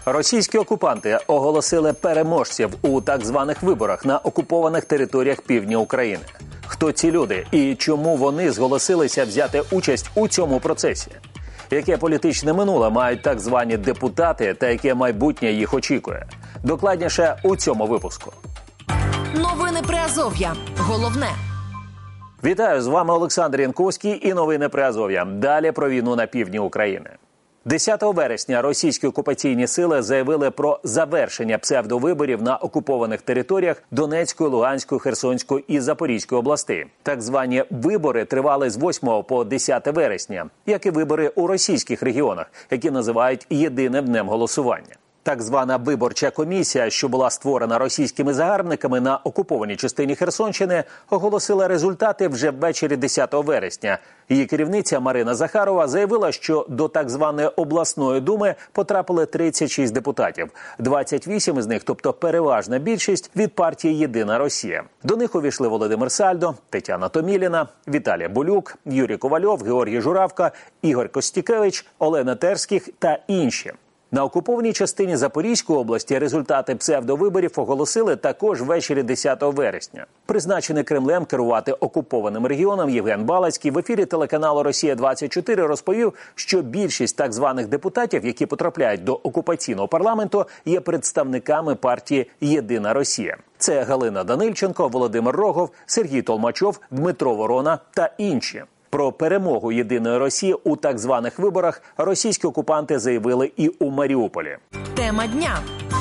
Російські окупанти оголосили переможців у так званих виборах на окупованих територіях півдня України. Хто ці люди і чому вони зголосилися взяти участь у цьому процесі? Яке політичне минуле мають так звані депутати та яке майбутнє їх очікує? Докладніше у цьому випуску. Новини Приазов'я. Головне. Вітаю, з вами Олександр Янковський і новини Приазов'я. Далі про війну на півдні України. 10 вересня російські окупаційні сили заявили про завершення псевдовиборів на окупованих територіях Донецької, Луганської, Херсонської і Запорізької областей. Так звані вибори тривали з 8 по 10 вересня, як і вибори у російських регіонах, які називають єдиним днем голосування. Так звана виборча комісія, що була створена російськими загарбниками на окупованій частині Херсонщини, оголосила результати вже ввечері 10 вересня. Її керівниця Марина Захарова заявила, що до так званої обласної думи потрапили 36 депутатів. 28 з них, тобто переважна більшість, від партії «Єдина Росія». До них увійшли Володимир Сальдо, Тетяна Томіліна, Віталій Болюк, Юрій Ковальов, Георгій Журавка, Ігор Костікевич, Олена Терських та інші. На окупованій частині Запорізької області результати псевдовиборів оголосили також ввечері 10 вересня. Призначений Кремлем керувати окупованим регіоном Євген Балацький в ефірі телеканалу «Росія-24» розповів, що більшість так званих депутатів, які потрапляють до окупаційного парламенту, є представниками партії «Єдина Росія». Це Галина Данильченко, Володимир Рогов, Сергій Толмачов, Дмитро Ворона та інші. Про перемогу «Єдиної Росії» у так званих виборах російські окупанти заявили і у Маріуполі. Тема дня.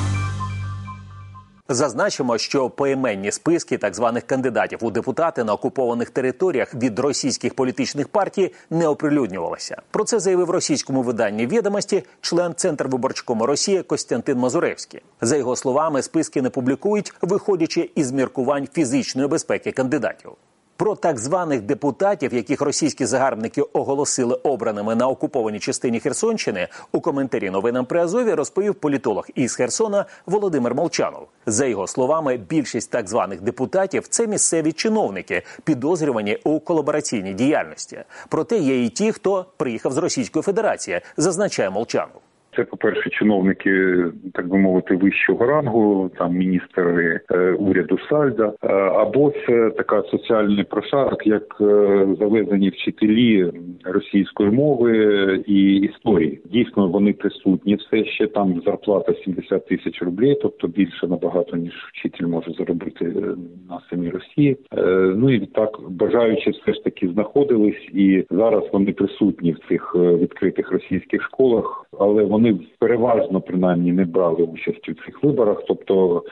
Зазначимо, що поіменні списки так званих кандидатів у депутати на окупованих територіях від російських політичних партій не оприлюднювалися. Про це заявив російському виданні «Відомості» член Центрвиборчкому Росії Костянтин Мазуревський. За його словами, списки не публікують, виходячи із міркувань фізичної безпеки кандидатів. Про так званих депутатів, яких російські загарбники оголосили обраними на окупованій частині Херсонщини, у коментарі новинам Приазов'я розповів політолог із Херсона Володимир Молчанов. За його словами, більшість так званих депутатів – це місцеві чиновники, підозрювані у колабораційній діяльності. Проте є і ті, хто приїхав з Російської Федерації, зазначає Молчанов. Це, по-перше, чиновники, так би мовити, вищого рангу, там міністри уряду Сальда, або це така соціальний прошарок, як завезені вчителі російської мови і історії. Дійсно, вони присутні, все ще там зарплата 70 тисяч рублів, тобто більше набагато, ніж вчитель може заробити на самій Росії. Ну і так, бажаючи все ж таки знаходились, і зараз вони присутні в цих відкритих російських школах, але вони переважно, принаймні, не брали участь у цих виборах. Тобто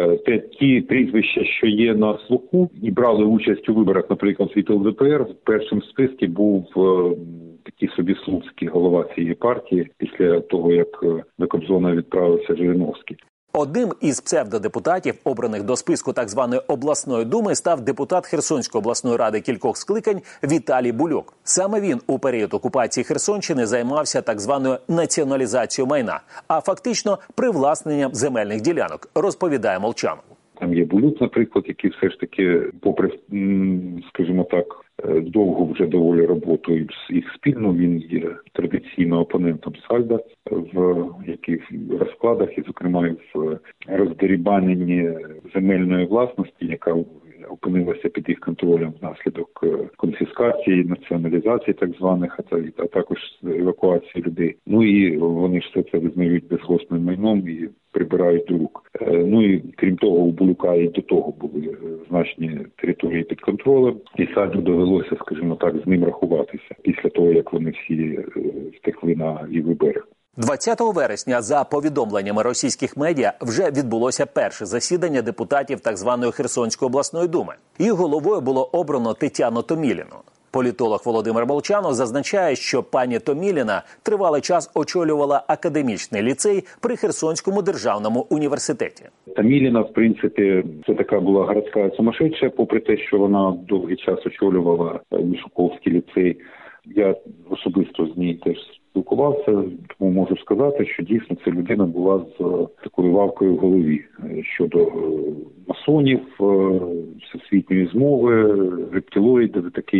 ті прізвища, що є на слуху, і брали участь у виборах, наприклад, від ЛДПР, в першому списку був такий собі Слуцький, голова цієї партії, після того, як до Кобзона відправився Жириновський. Одним із псевдодепутатів, обраних до списку так званої обласної думи, став депутат Херсонської обласної ради кількох скликань Віталій Болюк. Саме він у період окупації Херсонщини займався так званою націоналізацією майна, а фактично привласненням земельних ділянок, розповідає Молчанов. Там є Болюк, наприклад, який все ж таки, попри, скажімо так, довгу вже доволі роботу їх спільно, він є традиційно опонентом Сальда в яких розкладах, і, зокрема, в роздерибаненні земельної власності, яка опинилася під їх контролем внаслідок конфіскації, націоналізації так званих, а також евакуації людей. Ну і вони ж все це визнають безгосним майном і прибирають до рук. Ну і крім того, у Болюка і до того були значні території під контролем, і Сальду довелося, скажімо так, з ним рахуватися після того, як вони всі втекли на лівий берег. 20 вересня, за повідомленнями російських медіа, вже відбулося перше засідання депутатів так званої Херсонської обласної думи. Їх головою було обрано Тетяну Томіліну. Політолог Володимир Молчанов зазначає, що пані Томіліна тривалий час очолювала академічний ліцей при Херсонському державному університеті. Томіліна, в принципі, це така була городська сумасшедша, попри те, що вона довгий час очолювала Мішуковський ліцей. Я особисто з нею теж спілкувався, тому можу сказати, що дійсно ця людина була з такою вавкою в голові щодо масонів, всесвітньої змови, рептилоїдів і таке інше.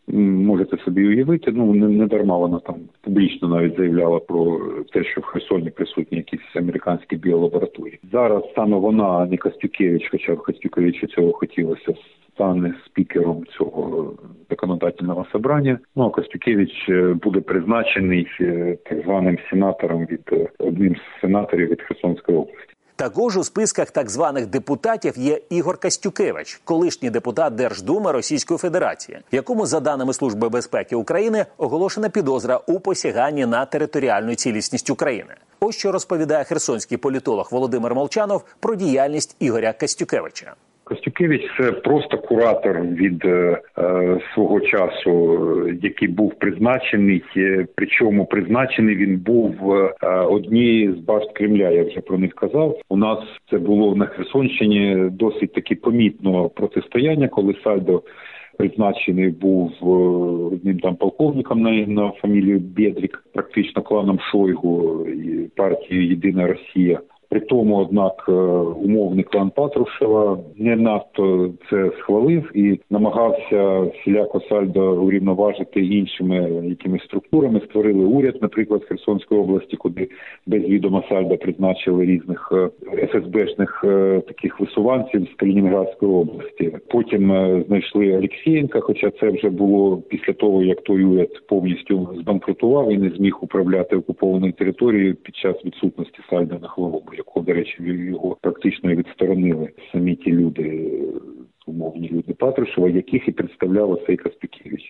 Можете собі уявити, не дарма вона там публічно навіть заявляла про те, що в Херсоні присутні якісь американські біолабораторії. Зараз саме вона, а не Костюкевич, хоча б Костюкевичу цього хотілося, стане спікером цього законодательного собрання. А Костюкевич буде призначений так званим сенатором одним з сенаторів від Херсонської області. Також у списках так званих депутатів є Ігор Костюкевич, колишній депутат Держдуми Російської Федерації, якому, за даними Служби безпеки України, оголошена підозра у посяганні на територіальну цілісність України. Ось що розповідає херсонський політолог Володимир Молчанов про діяльність Ігоря Костюкевича. Костюкевич – це просто куратор від свого часу, який був призначений, причому призначений він був однією з башт Кремля, я вже про них казав. У нас це було на Херсонщині досить таки помітно протистояння, коли Сальдо призначений був одним там полковником на фамілію Бєдрік, практично кланом Шойгу і партією «Єдина Росія». При тому, однак, умовний клан Патрушева не надто це схвалив і намагався всіляко Сальдо урівноважити іншими якимись структурами. Створили уряд, наприклад, в Херсонській області, куди без відома Сальдо призначили різних ФСБшних таких висуванців з Калінінградської області. Потім знайшли Олексієнка, хоча це вже було після того, як той уряд повністю збанкрутував і не зміг управляти окупованою територією під час відсутності Сальдо на Хловобу, якого, до речі, його практично відсторонили самі ті люди, умовні люди Патрушева, яких і представляв оцей Костюкевич.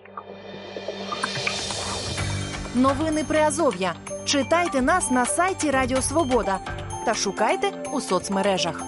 Новини Приазов'я. Читайте нас на сайті Радіо Свобода та шукайте у соцмережах.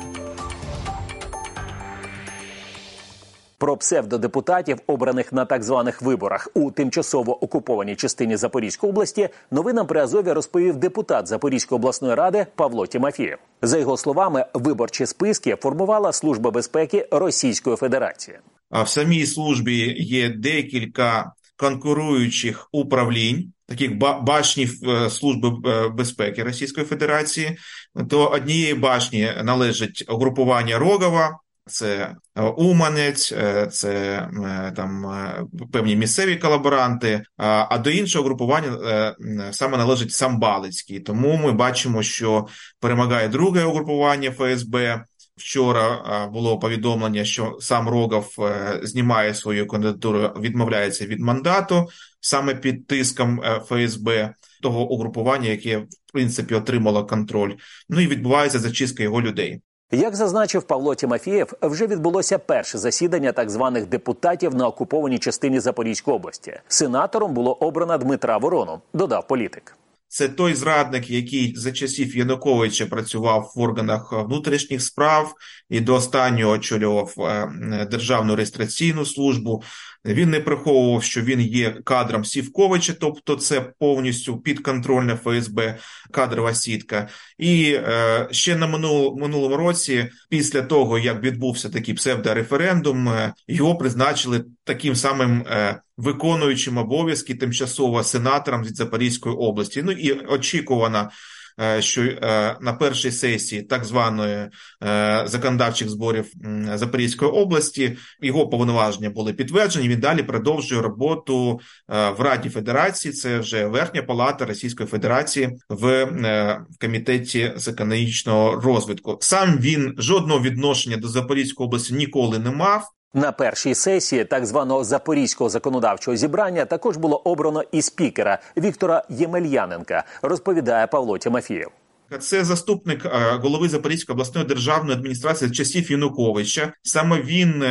Про псевдодепутатів, обраних на так званих виборах у тимчасово окупованій частині Запорізької області, новинам Приазов'я розповів депутат Запорізької обласної ради Павло Тімофієв. За його словами, виборчі списки формувала Служба безпеки Російської Федерації. А в самій службі є декілька конкуруючих управлінь, таких башнів Служби безпеки Російської Федерації. До однієї башні належить угрупування Рогова, це Уманець, це там певні місцеві колаборанти, а до іншого групування саме належить Самбалицький. Тому ми бачимо, що перемагає друге угрупування ФСБ. Вчора було повідомлення, що сам Рогов знімає свою кандидатуру, відмовляється від мандату саме під тиском ФСБ, того угрупування, яке, в принципі, отримало контроль. Ну і відбувається зачистка його людей. Як зазначив Павло Тімофієв, вже відбулося перше засідання так званих депутатів на окупованій частині Запорізької області. Сенатором було обрано Дмитра Ворону, додав політик. Це той зрадник, який за часів Януковича працював в органах внутрішніх справ і до останнього очолював Державну реєстраційну службу. Він не приховував, що він є кадром Сівковича, тобто це повністю підконтрольна ФСБ кадрова сітка. І ще на минулому році, після того, як відбувся такий псевдореферендум, його призначили таким самим виконуючим обов'язки тимчасово сенатором від Запорізької області. Ну і очікувано, що на першій сесії так званої законодавчих зборів Запорізької області його повноваження були підтверджені, він далі продовжує роботу в Раді Федерації, це вже Верхня Палата Російської Федерації в Комітеті з економічного розвитку. Сам він жодного відношення до Запорізької області ніколи не мав. На першій сесії так званого Запорізького законодавчого зібрання також було обрано і спікера Віктора Ємельяненка, розповідає Павло Тімофієв. Це заступник голови Запорізької обласної державної адміністрації з часів Януковича. Саме він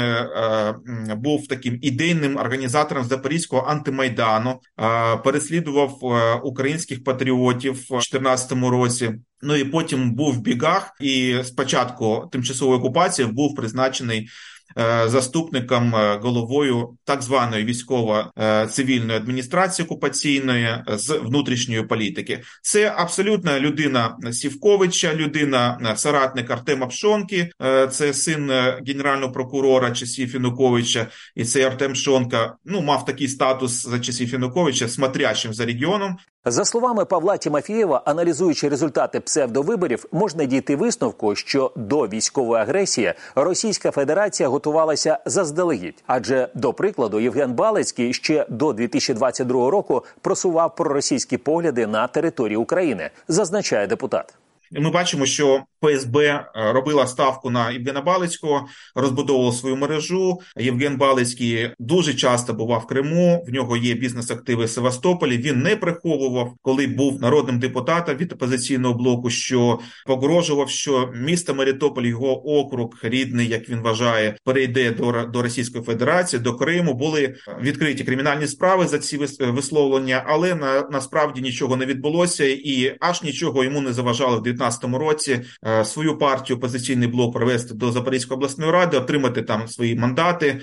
був таким ідейним організатором Запорізького антимайдану, переслідував українських патріотів у 2014 році. Ну і потім був в бігах, і спочатку тимчасової окупації був призначений заступником головою так званої військово-цивільної адміністрації окупаційної з внутрішньої політики. Це абсолютно людина Сівковича, людина соратник Артема Пшонки, це син генерального прокурора часів Януковича, і цей Артем Пшонка мав такий статус за часів Януковича смотрящим за регіоном. За словами Павла Тімофєєва, аналізуючи результати псевдовиборів, можна дійти висновку, що до військової агресії Російська Федерація готувалася заздалегідь. Адже, до прикладу, Євген Балицький ще до 2022 року просував проросійські погляди на території України, зазначає депутат. Ми бачимо, що ФСБ робила ставку на Євгена Балицького, розбудовувала свою мережу. Євген Балицький дуже часто бував в Криму, в нього є бізнес-активи в Севастополі. Він не приховував, коли був народним депутатом від опозиційного блоку, що погрожував, що місто Мелітополь, його округ рідний, як він вважає, перейде до Російської Федерації, до Криму. Були відкриті кримінальні справи за ці висловлення, але насправді нічого не відбулося і аж нічого йому не заважало в 2019 році свою партію «Опозиційний блок» провести до Запорізької обласної ради, отримати там свої мандати.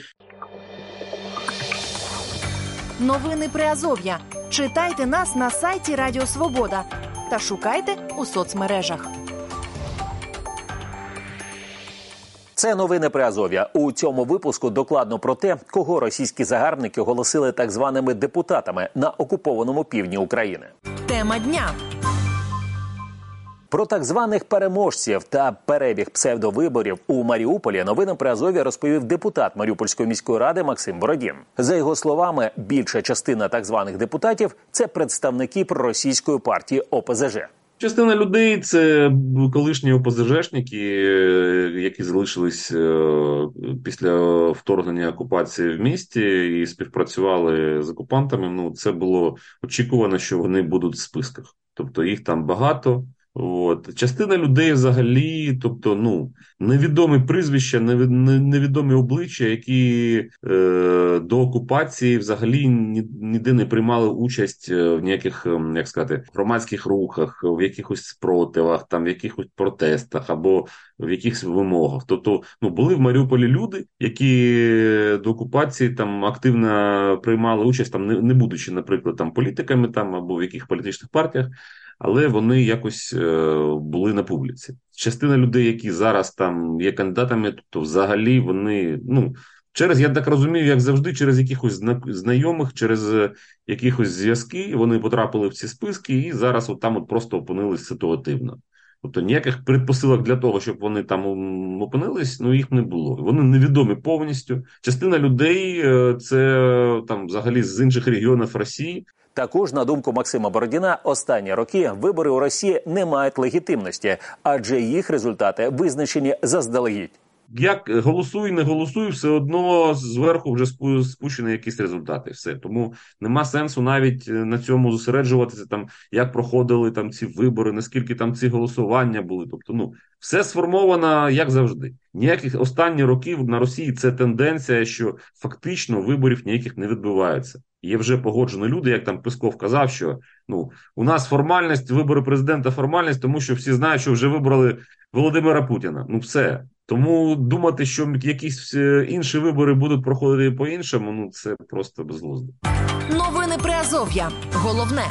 Новини Приазов'я. Читайте нас на сайті Радіо Свобода та шукайте у соцмережах. Це новини Приазов'я. У цьому випуску докладно про те, кого російські загарбники оголосили так званими депутатами на окупованому півдні України. Тема дня. Про так званих переможців та перебіг псевдовиборів у Маріуполі новинам Приазов'я розповів депутат Маріупольської міської ради Максим Бородін. За його словами, більша частина так званих депутатів – це представники проросійської партії ОПЗЖ. Частина людей – це колишні ОПЗЖшники, які залишились після вторгнення окупації в місті і співпрацювали з окупантами. Це було очікувано, що вони будуть в списках. Тобто їх там багато. Частина людей взагалі, тобто, невідомі прізвища, невідомі обличчя, які до окупації взагалі ніде не приймали участь в ніяких, громадських рухах, в якихось спротивах, там, в якихось протестах або в якихось вимогах. Тобто, були в Маріуполі люди, які до окупації там активно приймали участь, там, не будучи, наприклад, там, політиками там, або в яких політичних партіях, але вони якось були на публіці. Частина людей, які зараз там є кандидатами, тобто взагалі вони, через, я так розумію, як завжди, через якихось знайомих, через якихось зв'язки вони потрапили в ці списки і зараз там просто опинились ситуативно. Тобто ніяких предпосилок для того, щоб вони там опинились, їх не було. Вони невідомі повністю. Частина людей це там взагалі з інших регіонів Росії. Також, на думку Максима Бородіна, останні роки вибори у Росії не мають легітимності, адже їх результати визначені заздалегідь. Як голосуй, не голосуй, все одно зверху вже спущені якісь результати. Все. Тому нема сенсу навіть на цьому зосереджуватися, там, як проходили там ці вибори, наскільки там ці голосування були. Тобто, все сформовано, як завжди. Ніяких останні роки на Росії це тенденція, що фактично виборів ніяких не відбувається. Є вже погоджені люди, як там Песков казав, що у нас формальність, вибори президента формальність, тому що всі знають, що вже вибрали Володимира Путіна. Все. Тому думати, що якісь інші вибори будуть проходити по-іншому, це просто безглуздо. Новини Приазов'я. Головне.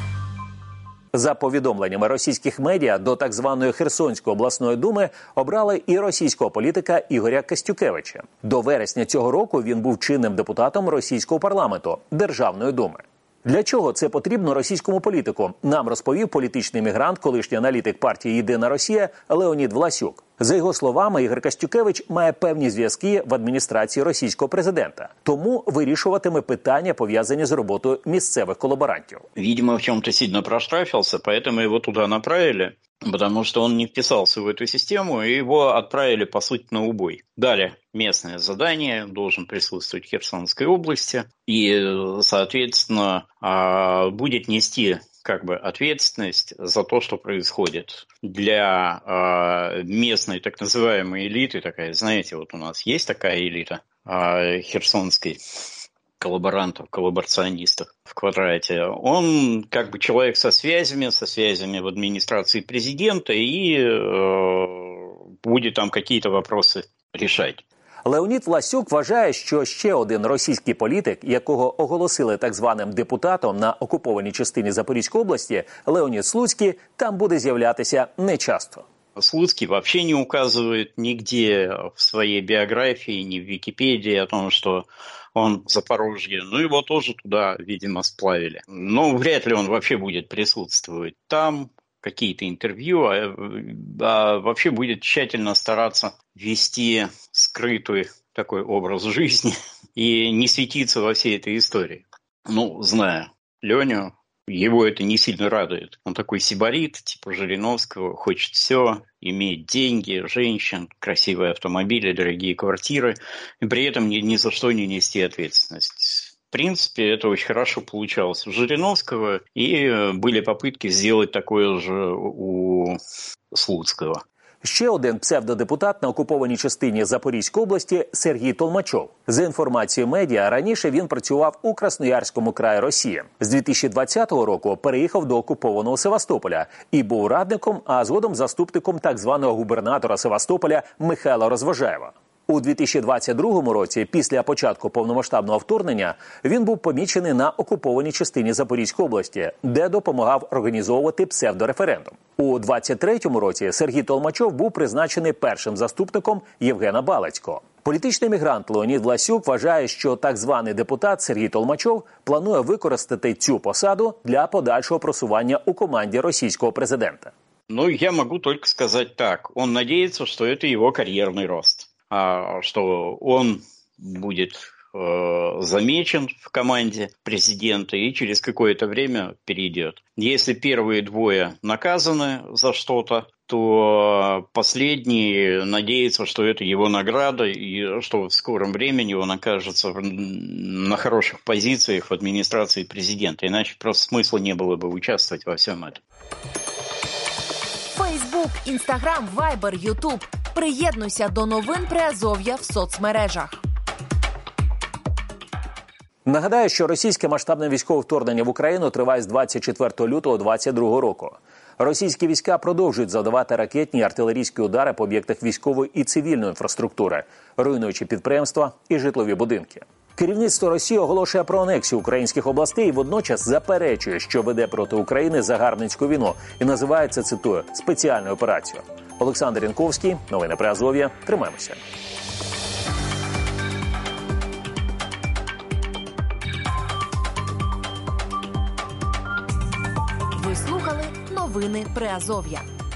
За повідомленнями російських медіа, до так званої Херсонської обласної думи обрали і російського політика Ігоря Костюкевича. До вересня цього року він був чинним депутатом російського парламенту – Державної думи. Для чого це потрібно російському політику, нам розповів політичний мігрант, колишній аналітик партії «Єдина Росія» Леонід Власюк. За його словами, Ігор Костюкевич має певні зв'язки в адміністрації російського президента. Тому вирішуватиме питання, пов'язані з роботою місцевих колаборантів. Видимо, в чому-то сильно проштрафився, поэтому його туди направили. Потому что он не вписался в эту систему, и его отправили, по сути, на убой. Дали местное задание, должен присутствовать в Херсонской области, и, соответственно, будет нести ответственность за то, что происходит. Для местной так называемой элиты, такая, знаете, вот у нас есть такая элита херсонской, коллаборантов, коллаборационистов в квадрате. Он человек со связями в администрации президента и будет там какие-то вопросы решать. Леонід Власюк вважає, що ще один російський політик, якого оголосили так званим депутатом на окупованій частині Запорізької області, Леонід Слуцький, там буде з'являтися нечасто. Слуцкий вообще не указывает нигде в своей биографии, ни в Википедии о том, что он Запорожье. Ну, его тоже туда, видимо, сплавили. Но вряд ли он вообще будет присутствовать там, какие-то интервью, а вообще будет тщательно стараться вести скрытый такой образ жизни и не светиться во всей этой истории. Ну, зная Леню, его это не сильно радует. Он такой сибарит, типа Жириновского, хочет все, иметь деньги, женщин, красивые автомобили, дорогие квартиры, и при этом ни за что не нести ответственность. В принципе, это очень хорошо получалось у Жириновского, и были попытки сделать такое же у Слуцкого. Ще один псевдодепутат на окупованій частині Запорізької області – Сергій Толмачов. За інформацією медіа, раніше він працював у Красноярському краї Росії. З 2020 року переїхав до окупованого Севастополя і був радником, а згодом заступником так званого губернатора Севастополя Михайла Розважаєва. У 2022 році, після початку повномасштабного вторгнення, він був помічений на окупованій частині Запорізької області, де допомагав організовувати псевдореферендум. У 2023 році Сергій Толмачов був призначений першим заступником Євгена Балицького. Політичний мігрант Леонід Власюк вважає, що так званий депутат Сергій Толмачов планує використати цю посаду для подальшого просування у команді російського президента. Ну, я могу только сказать так. Он надеется, что это его карьерный рост. Что он будет замечен в команде президента и через какое-то время перейдет. Если первые двое наказаны за что-то, то последний надеется, что это его награда и что в скором времени он окажется на хороших позициях в администрации президента. Иначе просто смысла не было бы участвовать во всем этом. Фейсбук, Інстаграм, Вайбер, Ютуб. Приєднуйся до новин Приазов'я в соцмережах. Нагадаю, що російське масштабне військове вторгнення в Україну триває з 24 лютого 2022 року. Російські війська продовжують завдавати ракетні і артилерійські удари по об'єктах військової і цивільної інфраструктури, руйнуючи підприємства і житлові будинки. Керівництво Росії оголошує про анексію українських областей і водночас заперечує, що веде проти України загарбницьку війну і називає це, цитую, спеціальною операцією. Олександр Янковський, новини Приазов'я. Тримаємося. Ви слухали новини Приазов'я.